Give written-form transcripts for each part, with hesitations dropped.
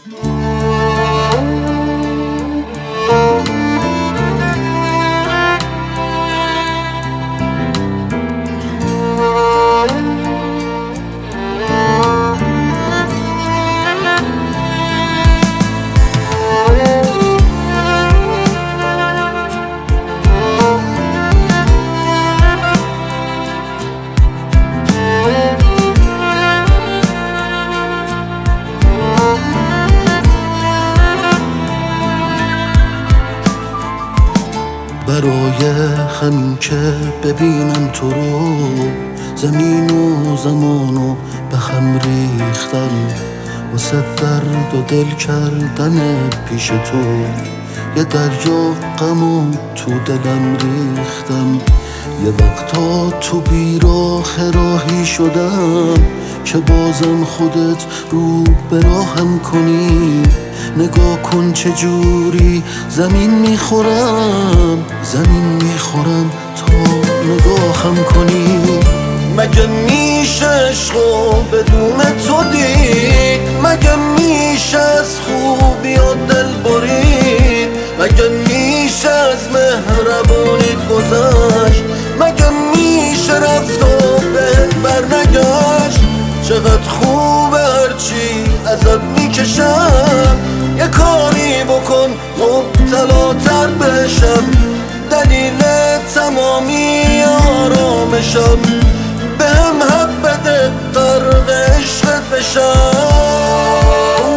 برای همین که ببینم تو رو، زمین و زمانو به هم ریختم، واسه درد و دل کردن پیش تو یه دریا غم و تو دلم ریختم. یه وقتا تو بیراه راهی شدم که بازم خودت رو به راهم کنی. نگاه کن چجوری زمین میخورم تا نگاهم کنی. مگه میشه عشقو بدون تو دید؟ مگه میشه از خوبی و دل برید؟ مگه میشه از مهربونیت گذشت؟ مگه میشه رفت و بهت برنگشت؟ چقدر خوبه هرچی ازت میکشم، یه کاری بکن مبتلاتر بشم، دلیل تمامی آرامشم، بهم حق بده غرق عشقت بشم.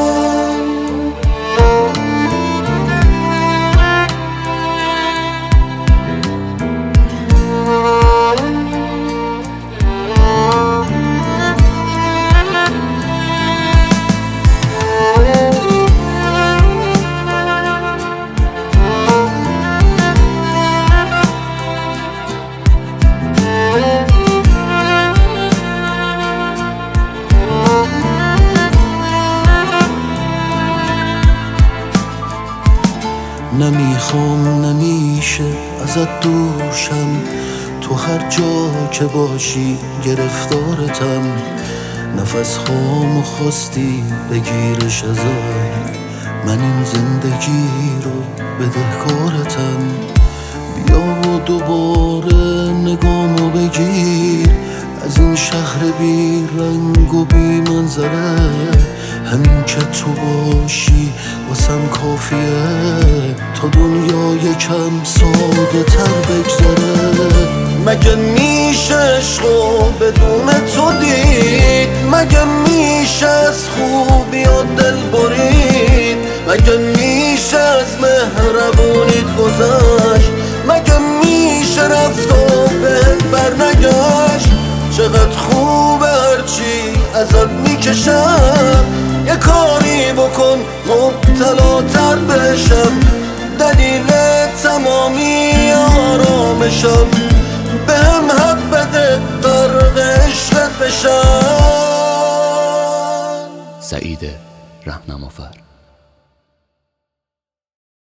نمیخوام نمیشه ازت دوشم، تو هر جا که باشی گرفتارتم. نفس هامو خواستی بگیرش ازم، من این زندگی رو بدهکارتم. بیا و دوباره نگامو بگیر، از این شهر بی رنگ و بی منظره، همین که تو باشی واسم کافیه تا دنیا یکم ساده تر بگذره. مگه میشه عشقو بدون تو دید؟ مگه میشه از خوبی و دل برید؟ مگه میشه از مهربونیت گذشت؟ مگه میشه رفت و بهت برنگشت؟ چقدر خوبه هرچی ازت میکشم، یه کاری بکن مبتلاتر بشم، دلیل تمامی آرامشم، بهم حق بده غرق عشقت بشم. سعید رهنمافر.